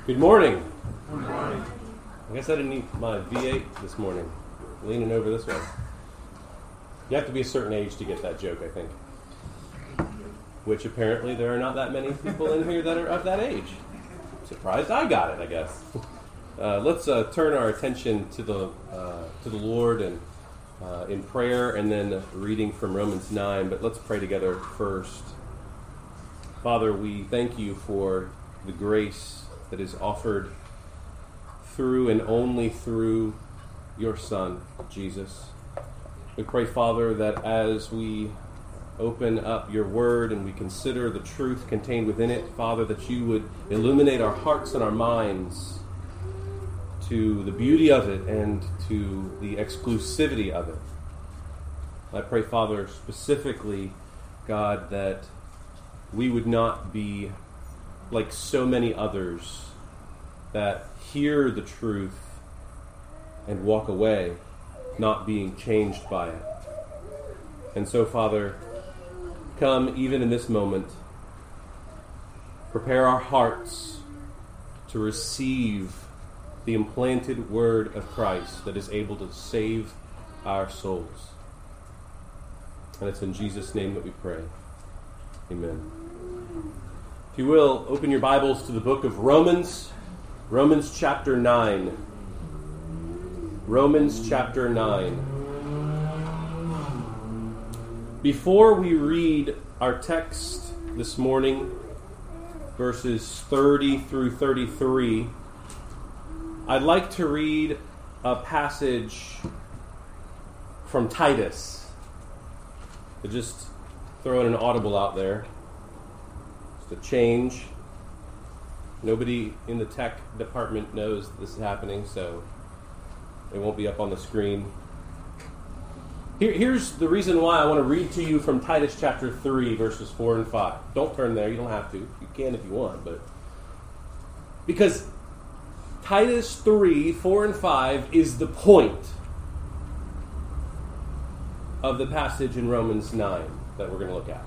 Good morning. Good morning. I guess I didn't need my V8 this morning. Leaning over this way. You have to be a certain age to get that joke, I think. Which apparently there are not that many people in here that are of that age. Surprised I got it, I guess. Let's turn our attention to the Lord and in prayer, and then reading from Romans 9. But let's pray together first. Father, we thank you for the grace that is offered through and only through your Son, Jesus. We pray, Father, that as we open up your word and we consider the truth contained within it, Father, that you would illuminate our hearts and our minds to the beauty of it and to the exclusivity of it. I pray, Father, specifically, God, that we would not be like so many others that hear the truth and walk away, not being changed by it. And so, Father, come even in this moment, prepare our hearts to receive the implanted word of Christ that is able to save our souls. And it's in Jesus' name that we pray. Amen. If you will, open your Bibles to the book of Romans. Romans chapter 9. Romans chapter 9. Before we read our text this morning, verses 30 through 33, I'd like to read a passage from Titus. I'll just throw in an audible out there. Just a change. Nobody in the tech department knows this is happening, so it won't be up on the screen. Here's the reason why I want to read to you from Titus chapter 3, verses 4 and 5. Don't turn there, you don't have to. You can if you want, but because Titus 3, 4 and 5 is the point of the passage in Romans 9 that we're going to look at.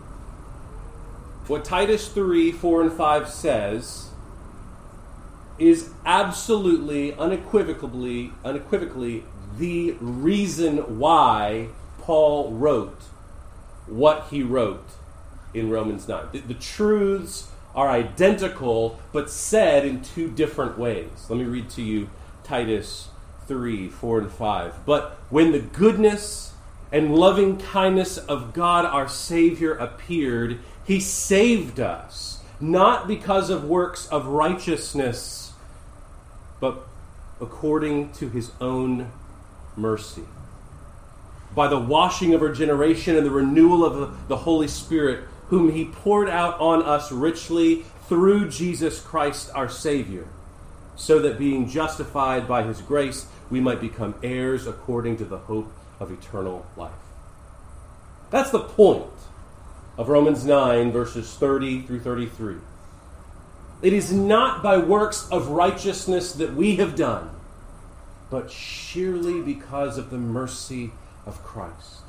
What Titus 3, 4 and 5 says is absolutely, unequivocally the reason why Paul wrote what he wrote in Romans 9. The truths are identical, but said in two different ways. Let me read to you Titus 3, 4 and 5. But when the goodness and loving kindness of God our Savior appeared, He saved us, not because of works of righteousness, but according to His own mercy, by the washing of regeneration and the renewal of the Holy Spirit, whom He poured out on us richly through Jesus Christ our Savior, so that being justified by His grace, we might become heirs according to the hope of eternal life. That's the point of Romans 9, verses 30 through 33. It is not by works of righteousness that we have done, but sheerly because of the mercy of Christ.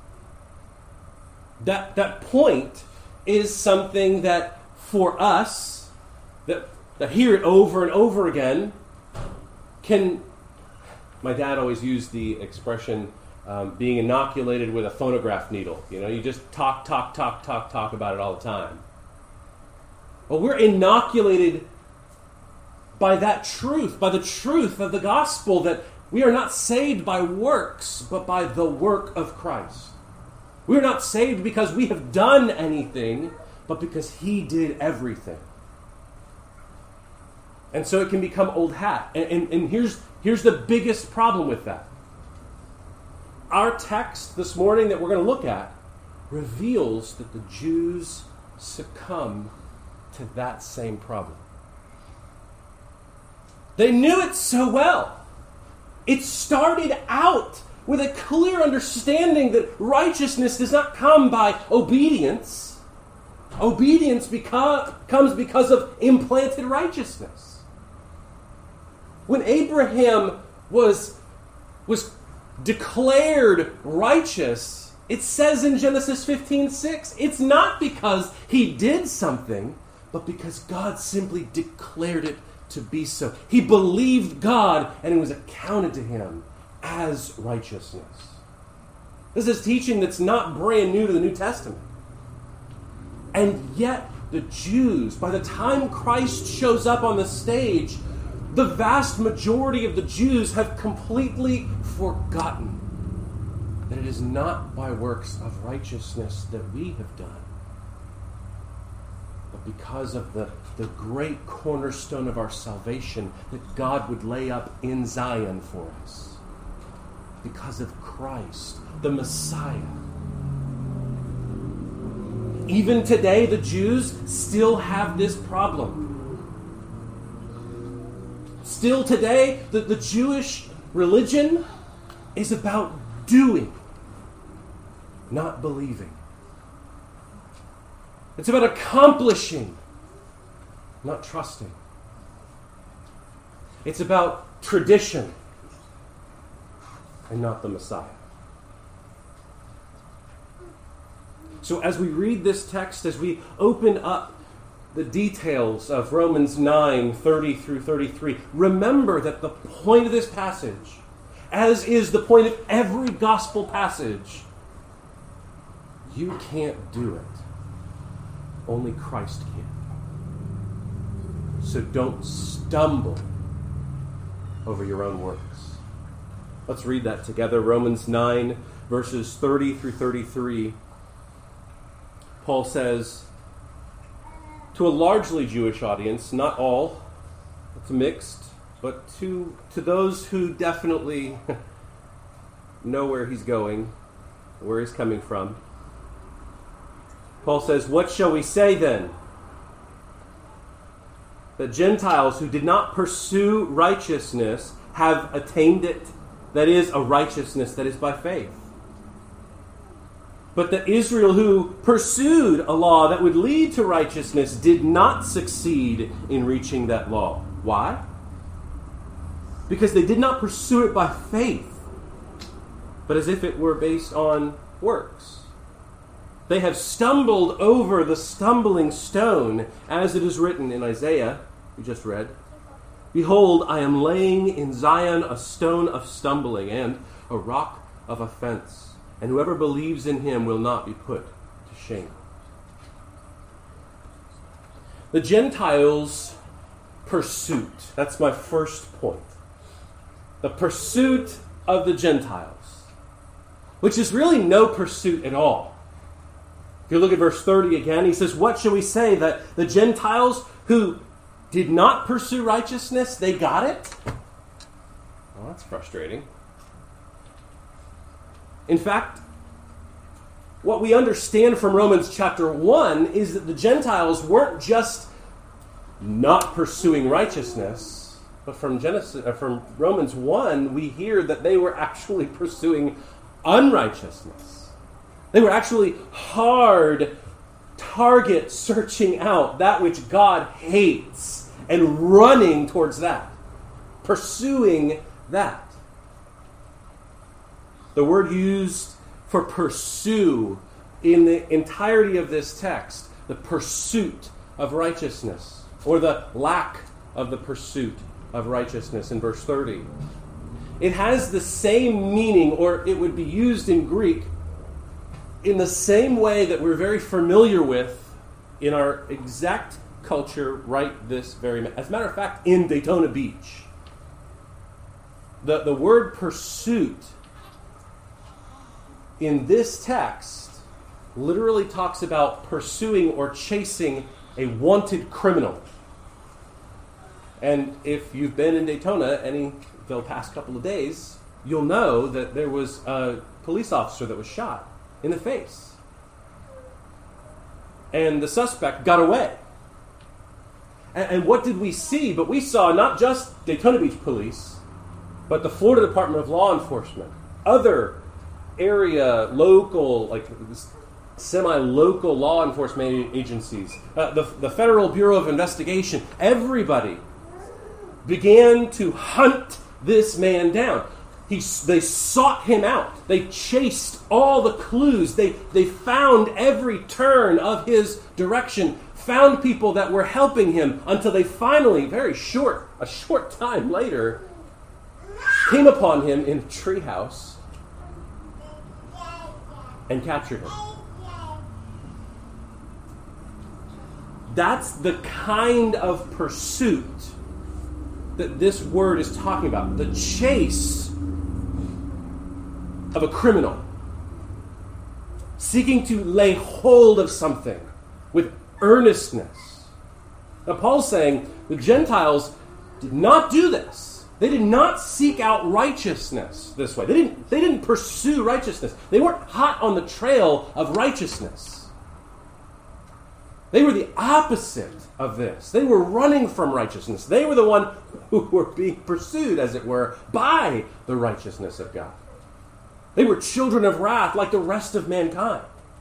That point is something that for us, that hear it over and over again, my dad always used the expression, being inoculated with a phonograph needle. You know, you just talk about it all the time. Well, we're inoculated by that truth, by the truth of the gospel, that we are not saved by works, but by the work of Christ. We are not saved because we have done anything, but because He did everything. And so it can become old hat. And here's the biggest problem with that. Our text this morning that we're going to look at reveals that the Jews succumb to that same problem. They knew it so well. It started out with a clear understanding that righteousness does not come by obedience. Obedience comes because of implanted righteousness. When Abraham was declared righteous, it says in Genesis 15:6, it's not because he did something, but because God simply declared it to be so. He believed God, and it was accounted to him as righteousness. This is teaching that's not brand new to the New Testament. And yet, the Jews, by the time Christ shows up on the stage, the vast majority of the Jews have completely forgotten that it is not by works of righteousness that we have done, but because of the great cornerstone of our salvation that God would lay up in Zion for us. Because of Christ, the Messiah. Even today, the Jews still have this problem. Still today, the Jewish religion is about doing, not believing. It's about accomplishing, not trusting. It's about tradition and not the Messiah. So as we read this text, as we open up the details of Romans 9, 30 through 33, remember that the point of this passage, as is the point of every gospel passage, you can't do it. Only Christ can. So don't stumble over your own works. Let's read that together. Romans 9, verses 30 through 33. Paul says, to a largely Jewish audience, not all, it's mixed, but to those who definitely know where he's going, where he's coming from, Paul says, what shall we say then? That Gentiles who did not pursue righteousness have attained it, that is, a righteousness that is by faith. But that Israel who pursued a law that would lead to righteousness did not succeed in reaching that law. Why? Because they did not pursue it by faith, but as if it were based on works. They have stumbled over the stumbling stone, as it is written in Isaiah, we just read. Behold, I am laying in Zion a stone of stumbling and a rock of offense, and whoever believes in him will not be put to shame. The Gentiles' pursuit, that's my first point. The pursuit of the Gentiles, which is really no pursuit at all. If you look at verse 30 again, he says, what shall we say? That the Gentiles who did not pursue righteousness, they got it? Well, that's frustrating. In fact, what we understand from Romans chapter 1 is that the Gentiles weren't just not pursuing righteousness, but from Romans 1, we hear that they were actually pursuing unrighteousness. They were actually hard target searching out that which God hates and running towards that, pursuing that. The word used for pursue in the entirety of this text, the pursuit of righteousness, or the lack of the pursuit of righteousness in verse 30. It has the same meaning, or it would be used in Greek in the same way that we're very familiar with in our exact culture right this very minute. As a matter of fact, in Daytona Beach, the word pursuit in this text literally talks about pursuing or chasing a wanted criminal. And if you've been in Daytona the past couple of days, you'll know that there was a police officer that was shot in the face. And the suspect got away. And what did we see? But we saw not just Daytona Beach Police, but the Florida Department of Law Enforcement, other area, local, like semi-local law enforcement agencies, the Federal Bureau of Investigation, everybody began to hunt this man down. They sought him out. They chased all the clues. They found every turn of his direction, found people that were helping him until they finally, a short time later, came upon him in a treehouse and captured him. That's the kind of pursuit that this word is talking about. The chase of a criminal seeking to lay hold of something with earnestness. Now Paul's saying the Gentiles did not do this. They did not seek out righteousness this way. They didn't pursue righteousness. They weren't hot on the trail of righteousness. They were the opposite of this. They were running from righteousness. They were the one who were being pursued, as it were, by the righteousness of God. They were children of wrath like the rest of mankind.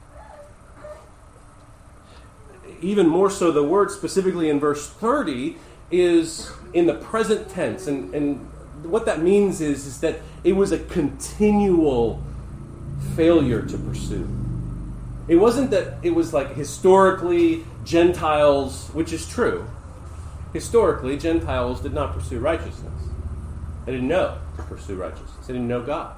Even more so, the word specifically in verse 30 is in the present tense. And what that means is that it was a continual failure to pursue. It wasn't that it was like historically Gentiles, which is true. Historically, Gentiles did not pursue righteousness. They didn't know to pursue righteousness. They didn't know God.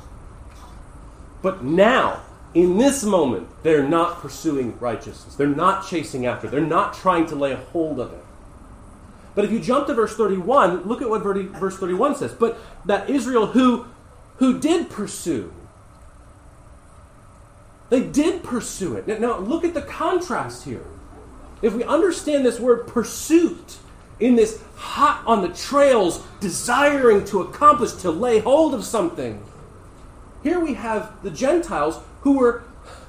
But now, in this moment, they're not pursuing righteousness. They're not chasing after it. They're not trying to lay a hold of it. But if you jump to verse 31, look at what verse 31 says. But that Israel who did pursue, they did pursue it. Now look at the contrast here. If we understand this word pursuit in this hot on the trails, desiring to accomplish, to lay hold of something, here we have the Gentiles who were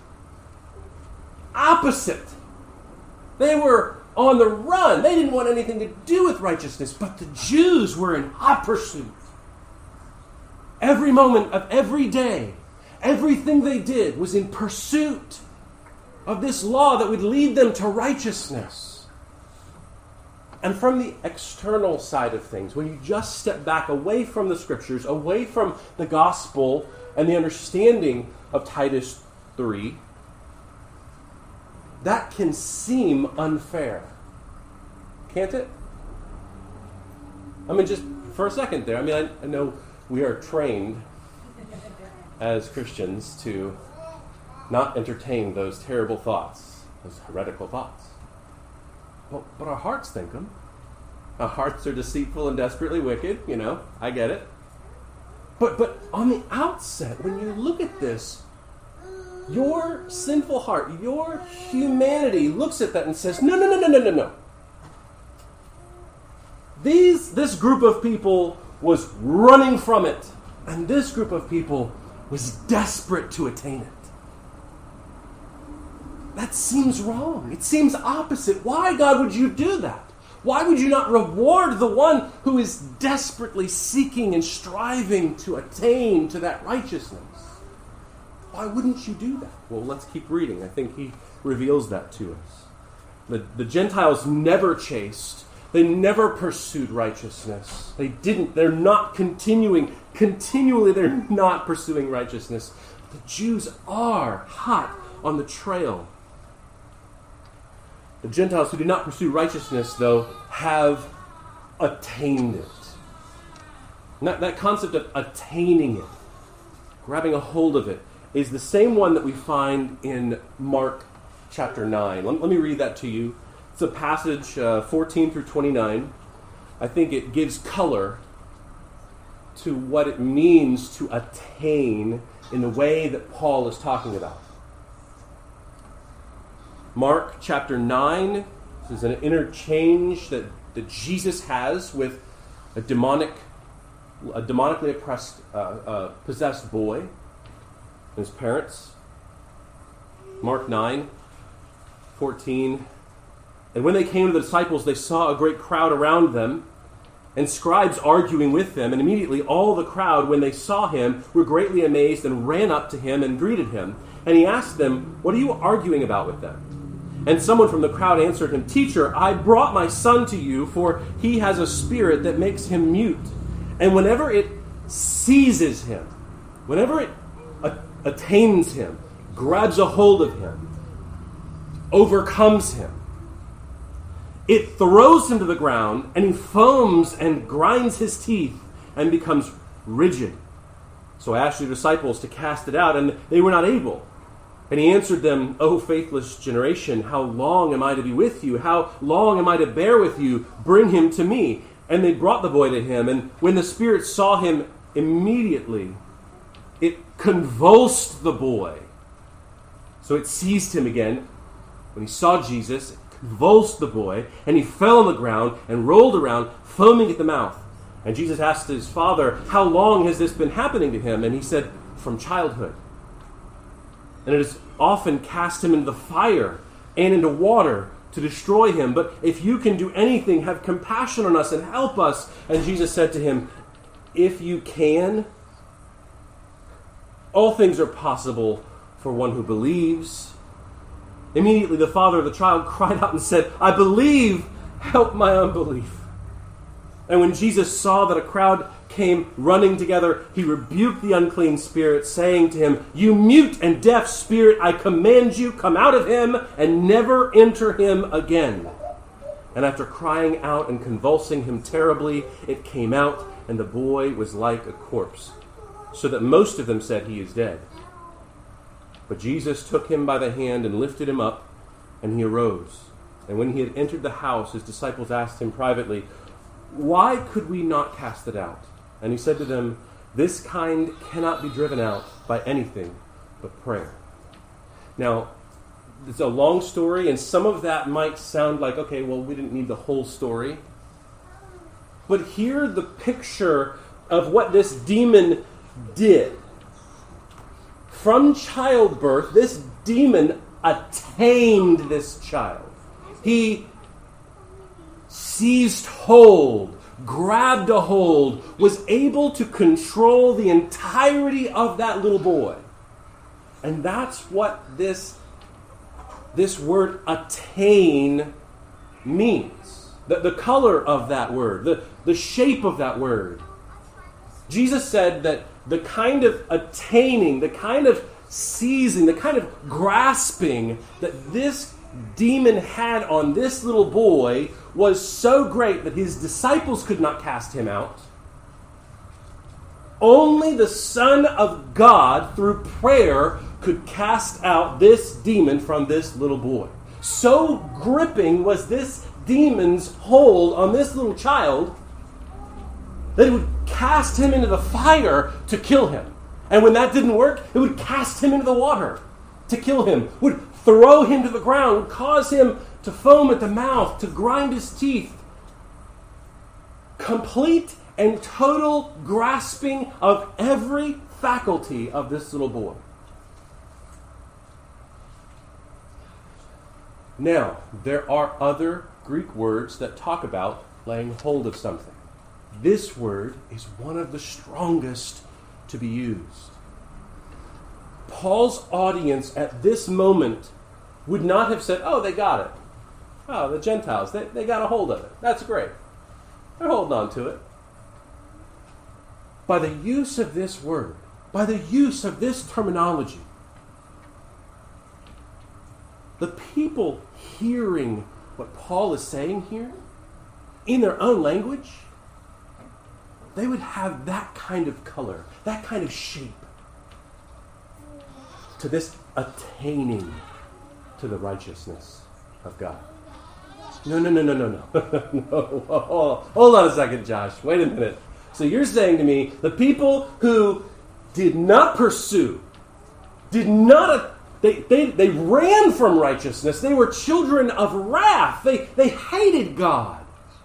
opposite. They were on the run. They didn't want anything to do with righteousness, but the Jews were in hot pursuit. Every moment of every day, everything they did was in pursuit of this law that would lead them to righteousness. And from the external side of things, when you just step back away from the scriptures, away from the gospel and the understanding of Titus 3, that can seem unfair. Can't it? I mean, just for a second there. I mean, I know we are trained as Christians to not entertain those terrible thoughts, those heretical thoughts. Well, but our hearts think them. Our hearts are deceitful and desperately wicked, I get it. But on the outset, when you look at this, your sinful heart, your humanity looks at that and says, no. This group of people was running from it, and this group of people was desperate to attain it. That seems wrong. It seems opposite. Why, God, would you do that? Why would you not reward the one who is desperately seeking and striving to attain to that righteousness? Why wouldn't you do that? Well, let's keep reading. I think he reveals that to us. The Gentiles never chased. They never pursued righteousness. They didn't. They're not continually, they're not pursuing righteousness. The Jews are hot on the trail. The Gentiles who do not pursue righteousness, though, have attained it. That concept of attaining it, grabbing a hold of it, is the same one that we find in Mark chapter 9. Let me read that to you. It's a passage 14 through 29. I think it gives color to what it means to attain in the way that Paul is talking about. Mark chapter 9, this is an interchange that Jesus has with a demonically oppressed, possessed boy and his parents. Mark 9, 14. And when they came to the disciples, they saw a great crowd around them, and scribes arguing with them. And immediately all the crowd, when they saw him, were greatly amazed and ran up to him and greeted him. And he asked them, "What are you arguing about with them?" And someone from the crowd answered him, "Teacher, I brought my son to you, for he has a spirit that makes him mute. And whenever it seizes him, whenever it attains him, grabs a hold of him, overcomes him, it throws him to the ground, and he foams and grinds his teeth and becomes rigid. So I asked your disciples to cast it out, and they were not able. And he answered them, O faithless generation, how long am I to be with you? How long am I to bear with you? Bring him to me. And they brought the boy to him, and when the spirit saw him, immediately it convulsed the boy. So it seized him again. When he saw Jesus, it convulsed the boy, and he fell on the ground and rolled around, foaming at the mouth. And Jesus asked his father, how long has this been happening to him? And he said, from childhood. And it has often cast him into the fire and into water to destroy him. But if you can do anything, have compassion on us and help us. And Jesus said to him, if you can, all things are possible for one who believes. Immediately the father of the child cried out and said, I believe, help my unbelief. And when Jesus saw that a crowd came running together, he rebuked the unclean spirit, saying to him, you mute and deaf spirit, I command you, come out of him and never enter him again. And after crying out and convulsing him terribly, it came out, and the boy was like a corpse, so that most of them said he is dead. But Jesus took him by the hand and lifted him up, and he arose. And when he had entered the house, his disciples asked him privately, why could we not cast it out? And he said to them, this kind cannot be driven out by anything but prayer. Now, it's a long story, and some of that might sound like, okay, well, we didn't need the whole story. But here the picture of what this demon did. From childbirth, this demon attained this child. He seized hold, grabbed a hold, was able to control the entirety of that little boy. And that's what this word attain means. The color of that word, the shape of that word. Jesus said that the kind of attaining, the kind of seizing, the kind of grasping that this demon had on this little boy was so great that his disciples could not cast him out. Only the Son of God, through prayer, could cast out this demon from this little boy. So gripping was this demon's hold on this little child that it would cast him into the fire to kill him. And when that didn't work, it would cast him into the water to kill him, would throw him to the ground, would cause him to foam at the mouth, to grind his teeth. Complete and total grasping of every faculty of this little boy. Now, there are other Greek words that talk about laying hold of something. This word is one of the strongest to be used. Paul's audience at this moment would not have said, oh, they got it. Oh, the Gentiles, they got a hold of it. That's great. They're holding on to it. By the use of this word, by the use of this terminology, the people hearing what Paul is saying here in their own language, they would have that kind of color, that kind of shape to this attaining to the righteousness of God. No. No. Hold on a second, Josh. Wait a minute. So you're saying to me, the people who did not pursue, did not, they ran from righteousness. They were children of wrath. They hated God.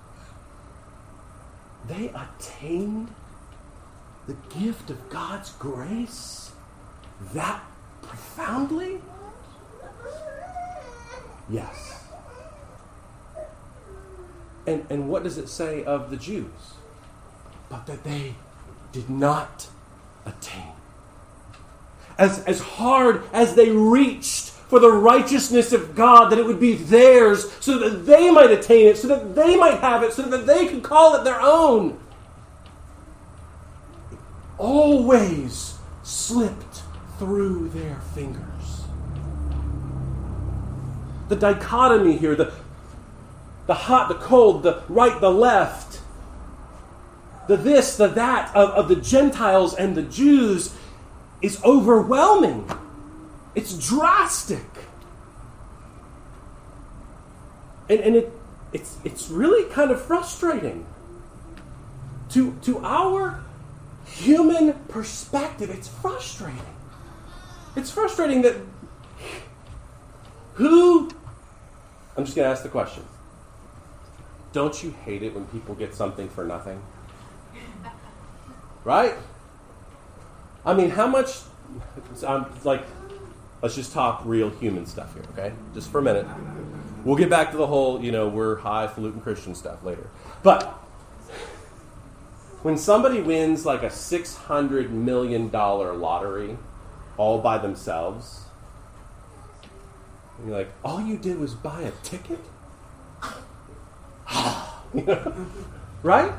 They attained the gift of God's grace that profoundly? Yes. And what does it say of the Jews? But that they did not attain. As hard as they reached for the righteousness of God, that it would be theirs, so that they might attain it, so that they might have it, so that they could call it their own. It always slipped through their fingers. The dichotomy here, the hot, the cold, the right, the left, the this, the that of the Gentiles and the Jews is overwhelming. It's drastic. And it's really kind of frustrating. To our human perspective, it's frustrating. It's frustrating that I'm just going to ask the question. Don't you hate it when people get something for nothing? Right? I mean, how much... let's just talk real human stuff here, okay? Just for a minute. We'll get back to the whole, we're highfalutin Christian stuff later. But when somebody wins like a $600 million lottery all by themselves, and you're like, all you did was buy a ticket? Right?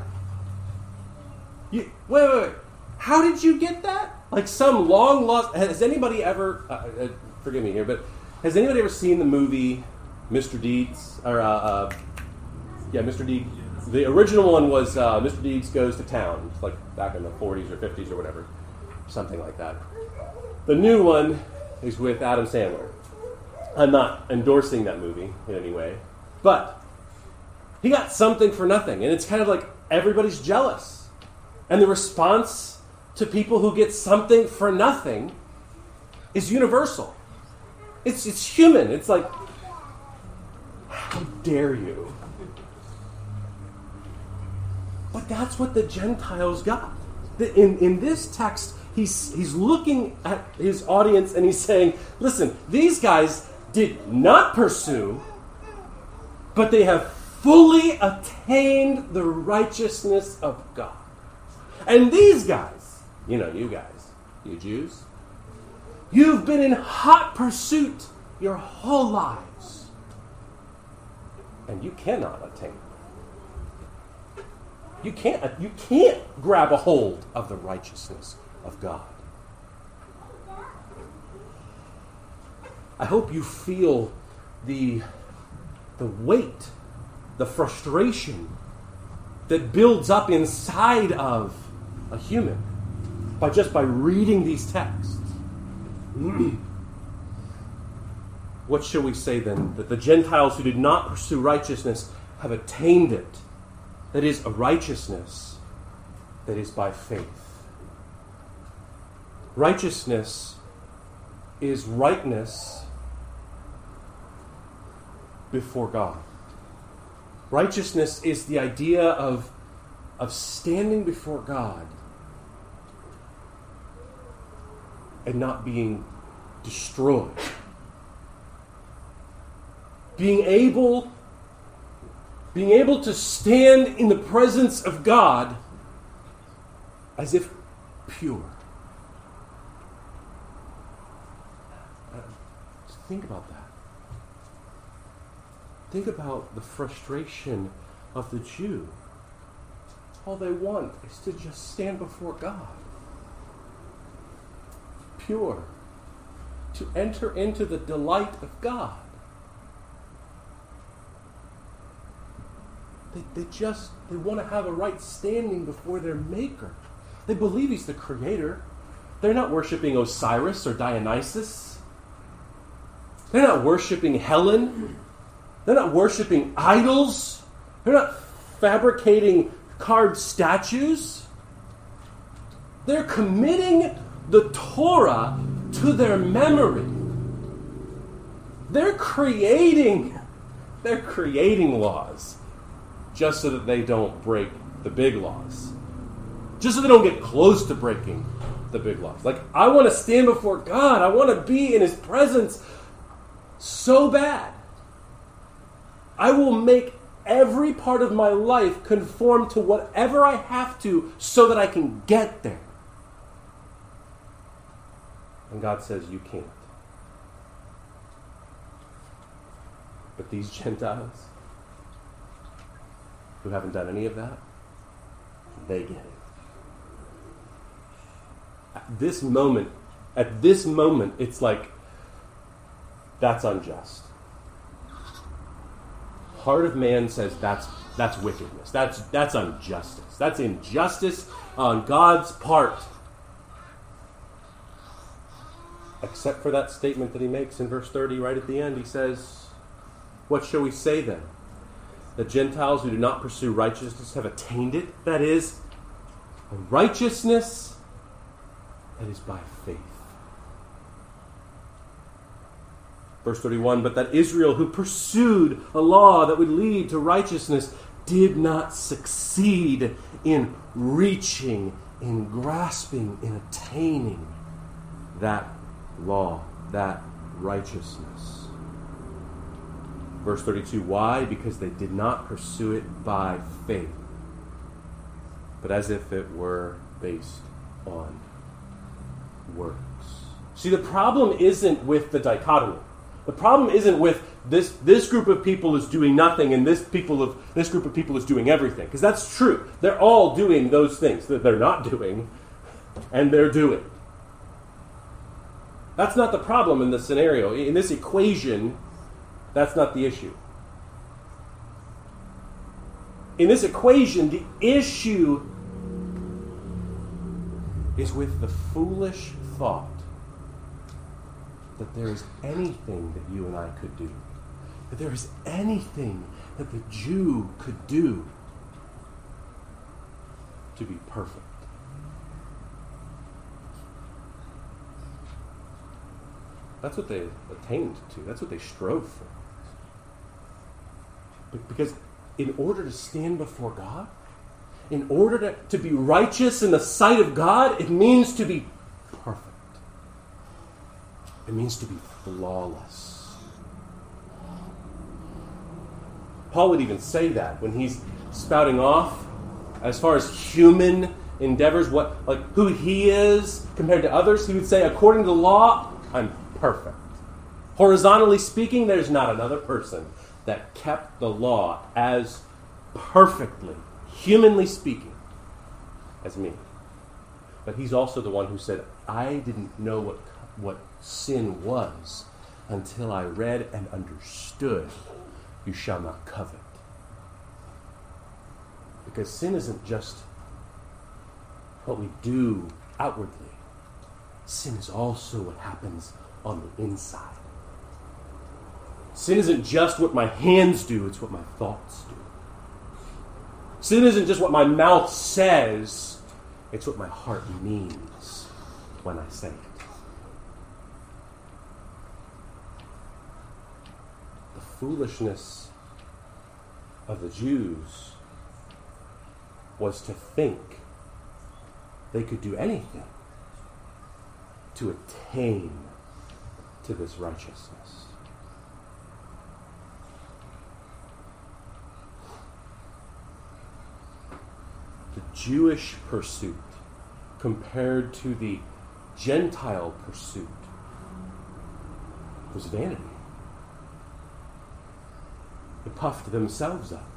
Wait. How did you get that? Like some long lost... Has anybody ever... forgive me here, but has anybody ever seen the movie Mr. Deeds? Mr. Deeds. The original one was Mr. Deeds Goes to Town. It's like back in the 40s or 50s or whatever. Something like that. The new one is with Adam Sandler. I'm not endorsing that movie in any way. But he got something for nothing. And it's kind of like everybody's jealous. And the response to people who get something for nothing is universal. It's human. It's like, how dare you? But that's what the Gentiles got. In this text, he's looking at his audience and he's saying, listen, these guys did not pursue, but they have fully attained the righteousness of God. And these guys, you guys, you Jews, you've been in hot pursuit your whole lives. And you cannot attain. You can't grab a hold of the righteousness of God. I hope you feel the weight, the frustration that builds up inside of a human by reading these texts. What shall we say then? That the Gentiles who did not pursue righteousness have attained it. That is, a righteousness that is by faith. Righteousness is rightness before God. Righteousness is the idea of standing before God and not being destroyed. Being able to stand in the presence of God as if pure. Think about that. Think about the frustration of the Jew. All they want is to just stand before God. Pure. To enter into the delight of God. They want to have a right standing before their Maker. They believe He's the Creator. They're not worshiping Osiris or Dionysus. They're not worshiping Helen. They're not worshiping idols. They're not fabricating carved statues. They're committing the Torah to their memory. They're creating laws just so that they don't break the big laws. Just so they don't get close to breaking the big laws. Like, I want to stand before God. I want to be in His presence so bad. I will make every part of my life conform to whatever I have to so that I can get there. And God says, you can't. But these Gentiles, who haven't done any of that, they get it. At this moment, it's like, that's unjust. heart of man says that's wickedness. That's injustice. That's injustice on God's part. Except for that statement that he makes in verse 30 right at the end. He says, what shall we say then? The Gentiles who do not pursue righteousness have attained it. That is, a righteousness that is by faith. Verse 31, but that Israel who pursued a law that would lead to righteousness did not succeed in reaching, in grasping, in attaining that law, that righteousness. Verse 32, why? Because they did not pursue it by faith, but as if it were based on works. See, the problem isn't with the dichotomy. The problem isn't with this group of people is doing nothing and this group of people is doing everything. Because that's true. They're all doing those things that they're not doing, and they're doing. That's not the problem in this scenario. In this equation, that's not the issue. In this equation, the issue is with the foolish thought that there is anything that you and I could do, that there is anything that the Jew could do to be perfect. That's what they attained to. That's what they strove for. Because in order to stand before God, in order to be righteous in the sight of God, it means to be perfect. It means to be flawless. Paul would even say that when he's spouting off, as far as human endeavors, who he is compared to others. He would say, according to the law, I'm perfect. Horizontally speaking, there's not another person that kept the law as perfectly, humanly speaking, as me. But he's also the one who said, I didn't know what sin was until I read and understood, you shall not covet. Because sin isn't just what we do outwardly. Sin is also what happens on the inside. Sin isn't just what my hands do, it's what my thoughts do. Sin isn't just what my mouth says, it's what my heart means when I say it. The foolishness of the Jews was to think they could do anything to attain to this righteousness. The Jewish pursuit compared to the Gentile pursuit was vanity. They puffed themselves up,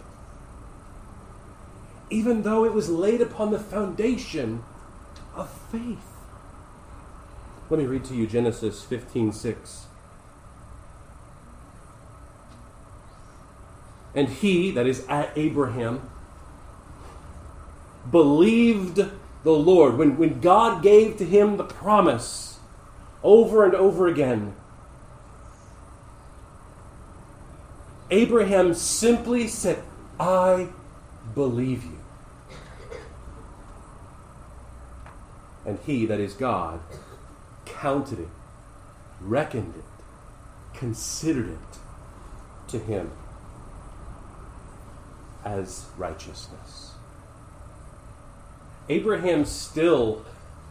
even though it was laid upon the foundation of faith. Let me read to you Genesis 15:6. And he, that is Abraham, believed the Lord. When God gave to him the promise over and over again, Abraham simply said, I believe you. And he, that is God, counted it, reckoned it, considered it to him as righteousness. Abraham still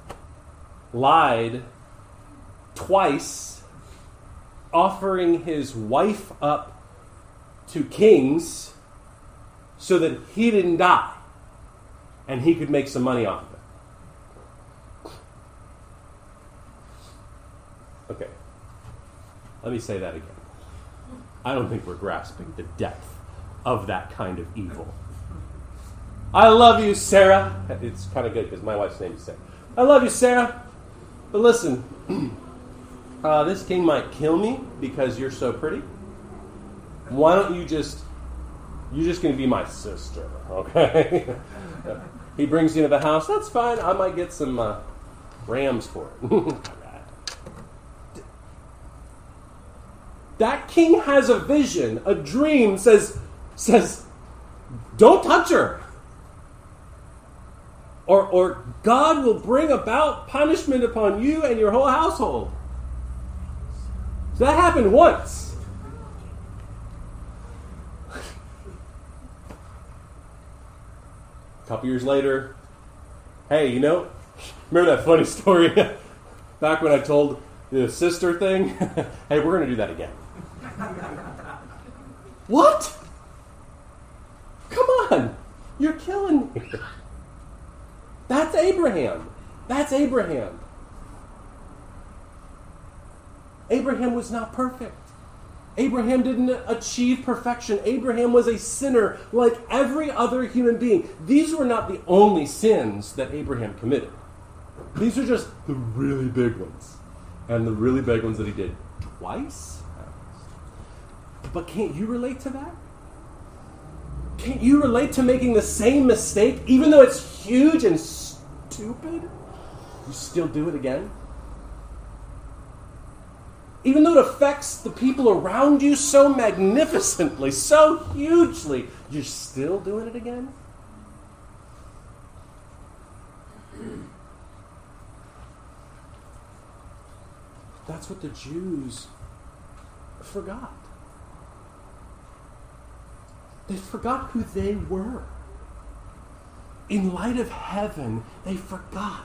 lied twice, offering his wife up to kings so that he didn't die and he could make some money off of it. Okay, let me say that again. I don't think we're grasping the depth of that kind of evil. I love you, Sarah. It's kind of good because my wife's name is Sarah. I love you, Sarah. But listen, this king might kill me because you're so pretty. Why don't you just You're just going to be my sister, okay? He brings you into the house. That's fine. I might get some rams for it. That king has a vision, a dream, says, don't touch her. Or God will bring about punishment upon you and your whole household. So that happened once. A couple years later, hey, remember that funny story back when I told the sister thing? Hey, we're going to do that again. What? Come on. You're killing me. That's Abraham. That's Abraham. Abraham was not perfect. Abraham didn't achieve perfection. Abraham was a sinner like every other human being. These were not the only sins that Abraham committed. These are just the really big ones. And the really big ones that he did twice. But can't you relate to that? Can't you relate to making the same mistake, even though it's huge and stupid? You still do it again? Even though it affects the people around you so magnificently, so hugely, you're still doing it again? That's what the Jews forgot. They forgot who they were. In light of heaven, they forgot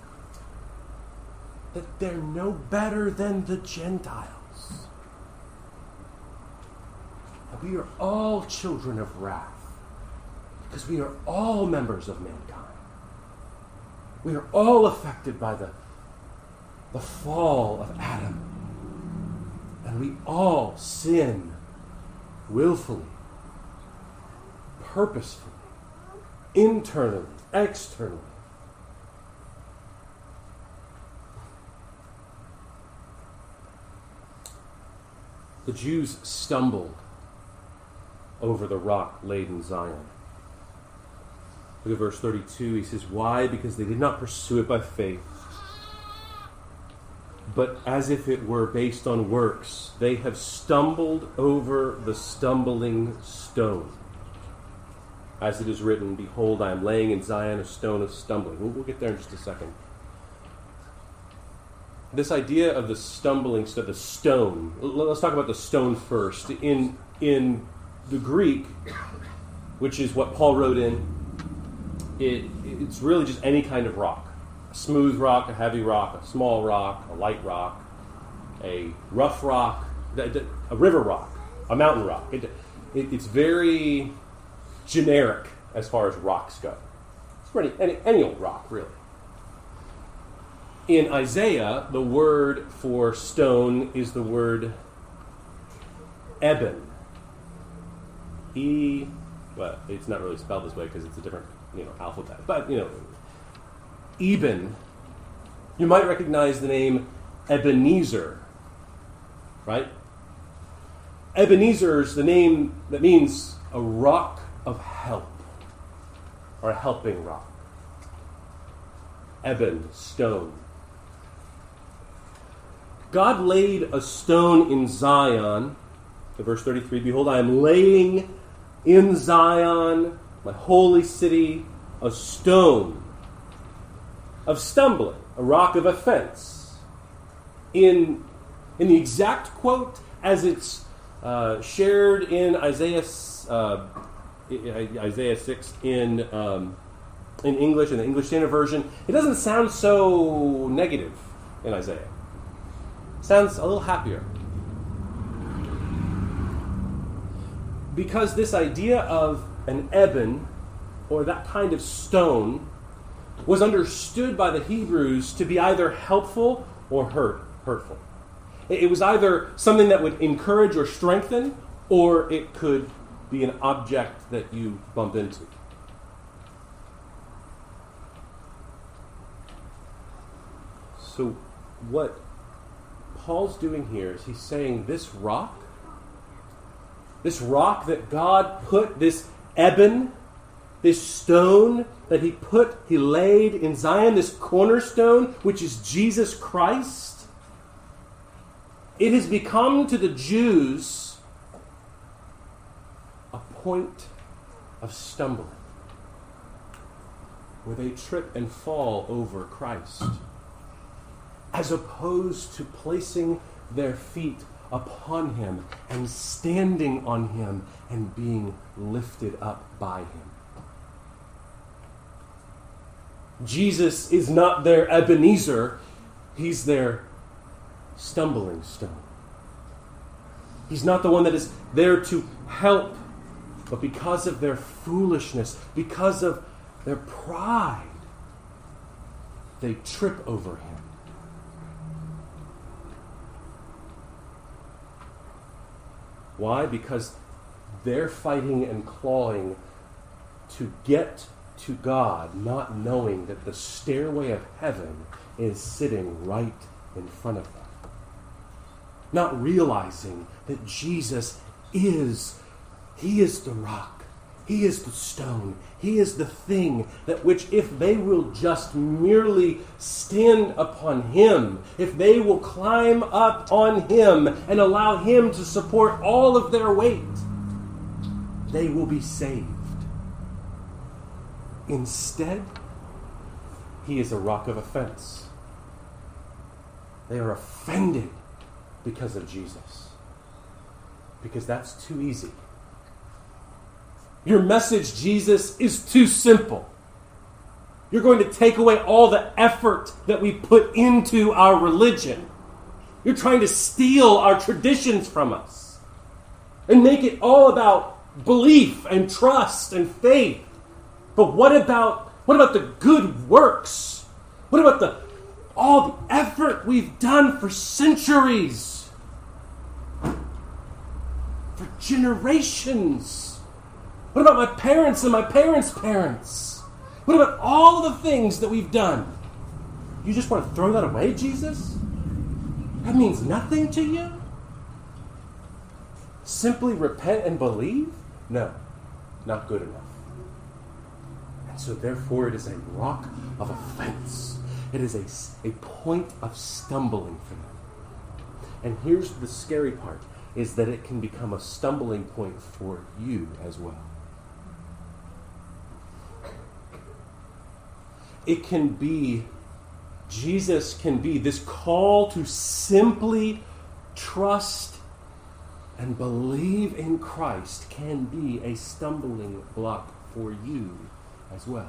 that they're no better than the Gentiles. And we are all children of wrath because we are all members of mankind. We are all affected by the fall of Adam. And we all sin willfully, purposefully, internally, externally. The Jews stumbled over the rock laid in Zion. Look at verse 32. He says, why? Because they did not pursue it by faith, but as if it were based on works. They have stumbled over the stumbling stone. As it is written, behold, I am laying in Zion a stone of stumbling. We'll get there in just a second. This idea of the stumbling stone, the stone. Let's talk about the stone first. In the Greek, which is what Paul wrote in, it's really just any kind of rock. A smooth rock, a heavy rock, a small rock, a light rock, a rough rock, a river rock, a mountain rock. It's very generic as far as rocks go. It's pretty any old rock, really. In Isaiah, the word for stone is the word eben. Well, it's not really spelled this way because it's a different, alphabet. But, Eben. You might recognize the name Ebenezer, right? Ebenezer is the name that means a rock of help, or a helping rock. Eben, stone. God laid a stone in Zion. Verse 33, behold, I am laying in Zion, my holy city, a stone of stumbling, a rock of offense. In the exact quote as it's shared in Isaiah 6 in English, in the English Standard Version, it doesn't sound so negative in Isaiah. It sounds a little happier. Because this idea of an eben, or that kind of stone, was understood by the Hebrews to be either helpful or hurtful. It was either something that would encourage or strengthen, or it could be an object that you bump into. So what Paul's doing here is he's saying this rock This rock that God put, this Eben, this stone that he laid in Zion, this cornerstone, which is Jesus Christ, it has become to the Jews a point of stumbling, where they trip and fall over Christ, as opposed to placing their feet upon him and standing on him and being lifted up by him. Jesus is not their Ebenezer, he's their stumbling stone. He's not the one that is there to help, but because of their foolishness, because of their pride, they trip over him. Why? Because they're fighting and clawing to get to God, not knowing that the stairway of heaven is sitting right in front of them. Not realizing that Jesus is the rock. He is the stone. He is the thing that which, if they will just merely stand upon him, if they will climb up on him and allow him to support all of their weight, they will be saved. Instead, he is a rock of offense. They are offended because of Jesus. Because that's too easy. Your message, Jesus, is too simple. You're going to take away all the effort that we put into our religion. You're trying to steal our traditions from us and make it all about belief and trust and faith. But what about the good works? What about all the effort we've done for centuries? For generations? What about my parents and my parents' parents? What about all the things that we've done? You just want to throw that away, Jesus? That means nothing to you? Simply repent and believe? No, not good enough. And so therefore it is a rock of offense. It is a point of stumbling for them. And here's the scary part, is that it can become a stumbling point for you as well. Jesus can be this call to simply trust and believe in Christ can be a stumbling block for you as well.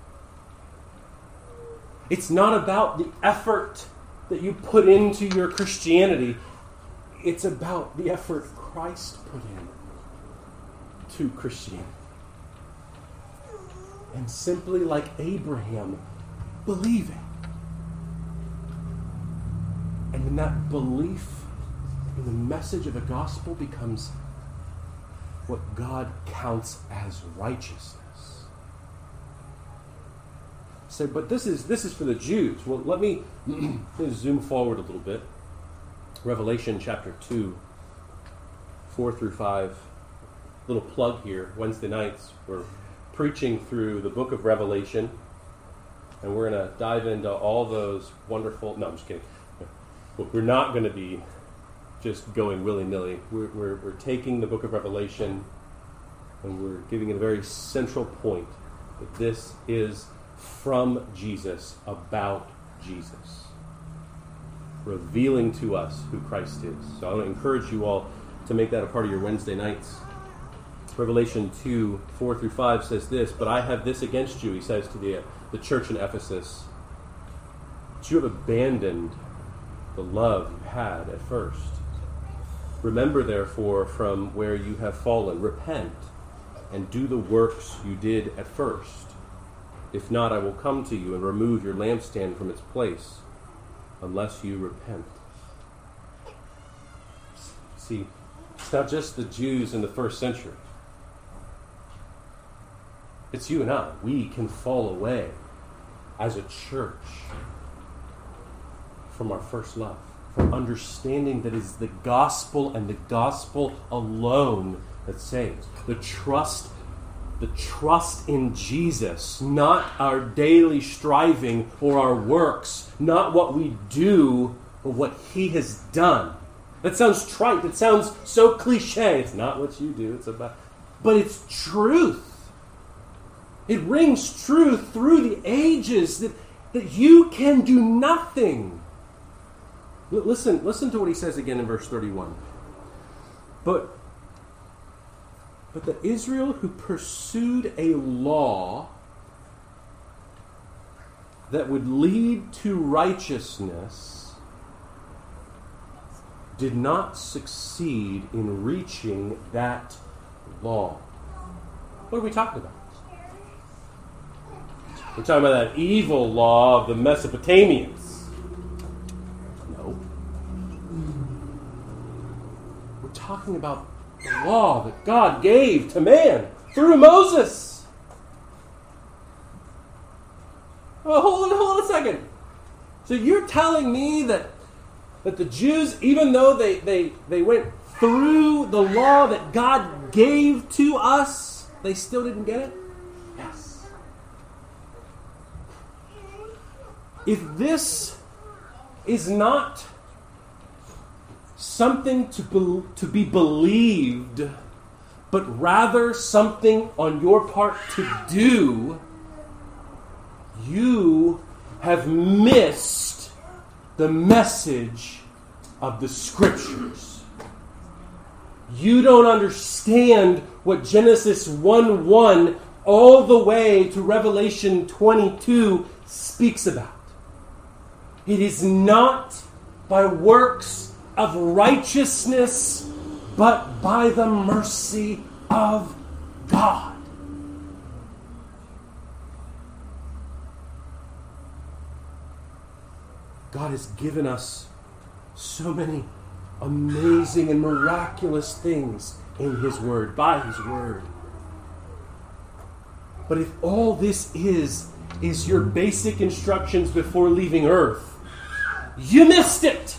It's not about the effort that you put into your Christianity. It's about the effort Christ put in to Christianity. And simply like Abraham, believing. And then that belief in the message of the gospel becomes what God counts as righteousness. So, but this is for the Jews. Well, let me zoom forward a little bit. Revelation chapter 2, 4 through 5. Little plug here. Wednesday nights, we're preaching through the book of Revelation, and we're going to dive into all those wonderful... No, I'm just kidding. We're not going to be just going willy-nilly. We're taking the book of Revelation, and we're giving it a very central point, that this is from Jesus, about Jesus, revealing to us who Christ is. So I want to encourage you all to make that a part of your Wednesday nights. Revelation 2, 4 through 5 says this, "But I have this against you," he says to the church in Ephesus, "that you have abandoned the love you had at first. Remember, therefore, from where you have fallen. Repent and do the works you did at first. If not, I will come to you and remove your lampstand from its place, unless you repent." See, it's not just the Jews in the first century. It's you and I. We can fall away as a church from our first love, from understanding that it is the gospel and the gospel alone that saves. The trust in Jesus, not our daily striving or our works, not what we do, but what He has done. That sounds trite. It sounds so cliche. It's not what you do. It's about, but it's truth. It rings true through the ages that you can do nothing. Listen to what he says again in verse 31. But the Israel who pursued a law that would lead to righteousness did not succeed in reaching that law. What are we talking about? We're talking about that evil law of the Mesopotamians. No. We're talking about the law that God gave to man through Moses. Oh, hold on a second. So you're telling me that the Jews, even though they went through the law that God gave to us, they still didn't get it? Yes. If this is not something to be believed, but rather something on your part to do, you have missed the message of the Scriptures. You don't understand what Genesis 1:1 all the way to Revelation 22 speaks about. It is not by works of righteousness, but by the mercy of God. God has given us so many amazing and miraculous things in His Word, by His Word. But if all this is your basic instructions before leaving earth, you missed it.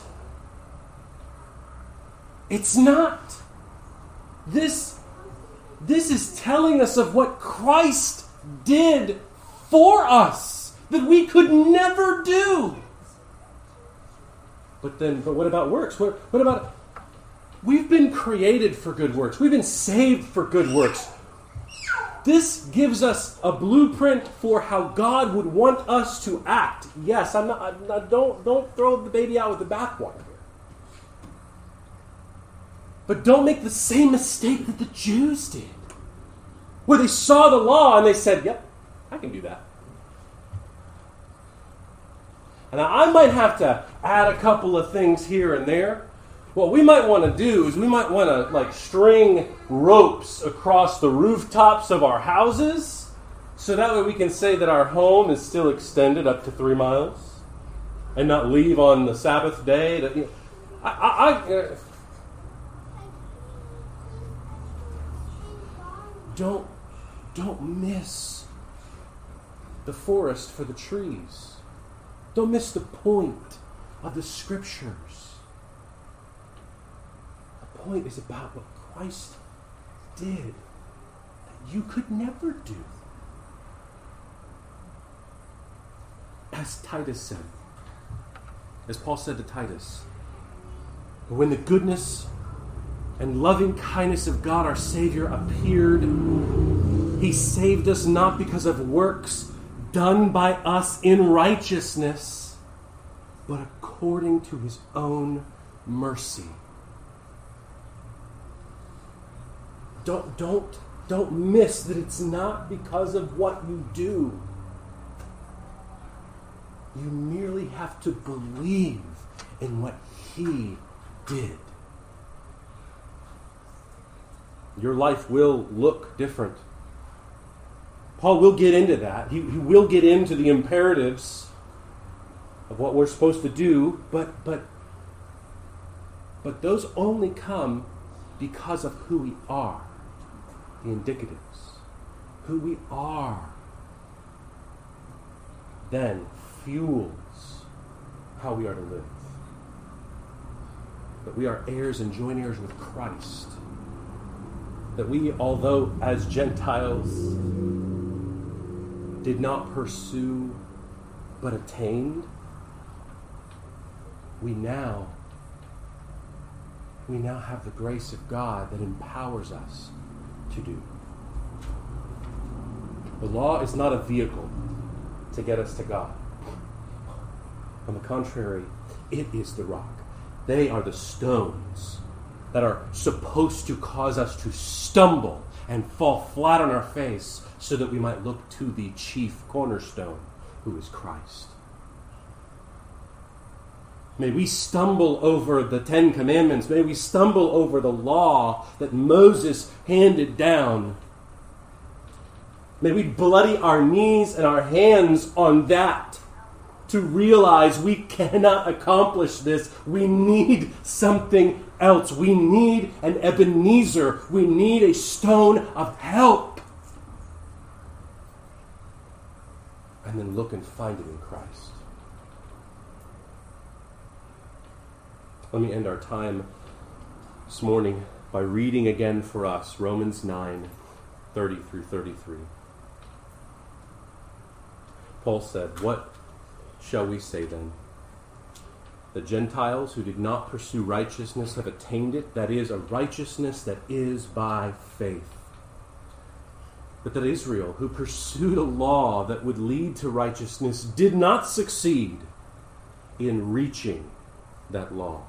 It's not. This is telling us of what Christ did for us that we could never do. But what about works? What about... We've been created for good works. We've been saved for good works. This gives us a blueprint for how God would want us to act. Yes, don't throw the baby out with the bathwater here. But don't make the same mistake that the Jews did, where they saw the law and they said, "Yep, I can do that." And I might have to add a couple of things here and there. What we might want to do is we might want to string ropes across the rooftops of our houses, so that way we can say that our home is still extended up to 3 miles, and not leave on the Sabbath day. Don't miss the forest for the trees. Don't miss the point of the Scriptures. The point is about what Christ did that you could never do. As Titus said, as Paul said to Titus, when the goodness and loving kindness of God our Savior appeared, He saved us not because of works done by us in righteousness, but according to His own mercy. Don't miss that it's not because of what you do. You merely have to believe in what He did. Your life will look different. Paul will get into that. He will get into the imperatives of what we're supposed to do, but those only come because of who we are. The indicatives. Who we are then fuels how we are to live. That we are heirs and joint heirs with Christ. that we, although as Gentiles did not pursue but attained, we now have the grace of God that empowers us to do. The law is not a vehicle to get us to God. On the contrary, it is the rock. They are the stones that are supposed to cause us to stumble and fall flat on our face so that we might look to the chief cornerstone, who is Christ. May we stumble over the Ten Commandments. May we stumble over the law that Moses handed down. May we bloody our knees and our hands on that to realize we cannot accomplish this. We need something else. We need an Ebenezer. We need a stone of help. And then look and find it in Christ. Let me end our time this morning by reading again for us Romans 9:30 through 33. Paul said, "What shall we say then? The Gentiles who did not pursue righteousness have attained it, that is, a righteousness that is by faith. But that Israel, who pursued a law that would lead to righteousness, did not succeed in reaching that law."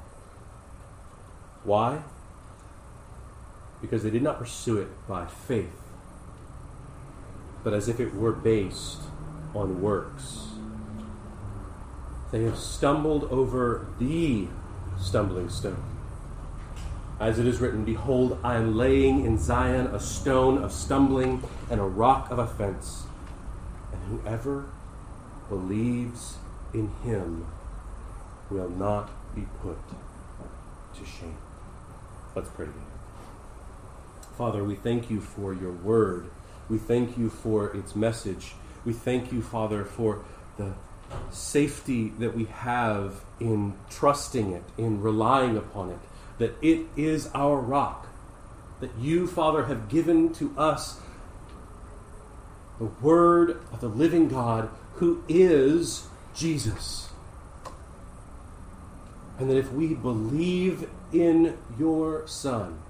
Why? Because they did not pursue it by faith, but as if it were based on works. They have stumbled over the stumbling stone. As it is written, "Behold, I am laying in Zion a stone of stumbling and a rock of offense, and whoever believes in him will not be put to shame." Let's pray together. Father, we thank you for your word. We thank you for its message. We thank you, Father, for the safety that we have in trusting it, in relying upon it, that it is our rock, that you, Father, have given to us the word of the living God, who is Jesus. And that if we believe in your Son,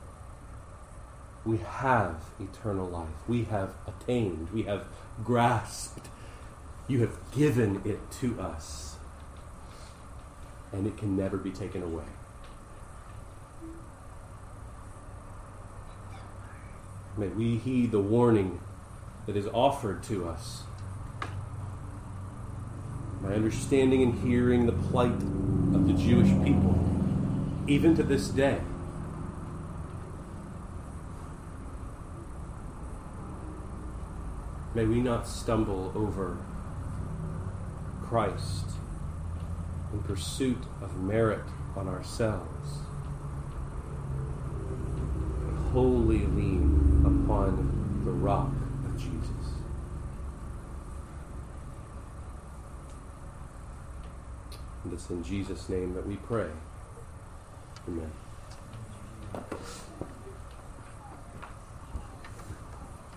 we have eternal life. We have attained. We have grasped. You have given it to us. And it can never be taken away. May we heed the warning that is offered to us. My understanding and hearing the plight of the Jewish people, even to this day. May we not stumble over Christ in pursuit of merit on ourselves, but wholly lean upon the rock of Jesus. And it's in Jesus' name that we pray. Amen.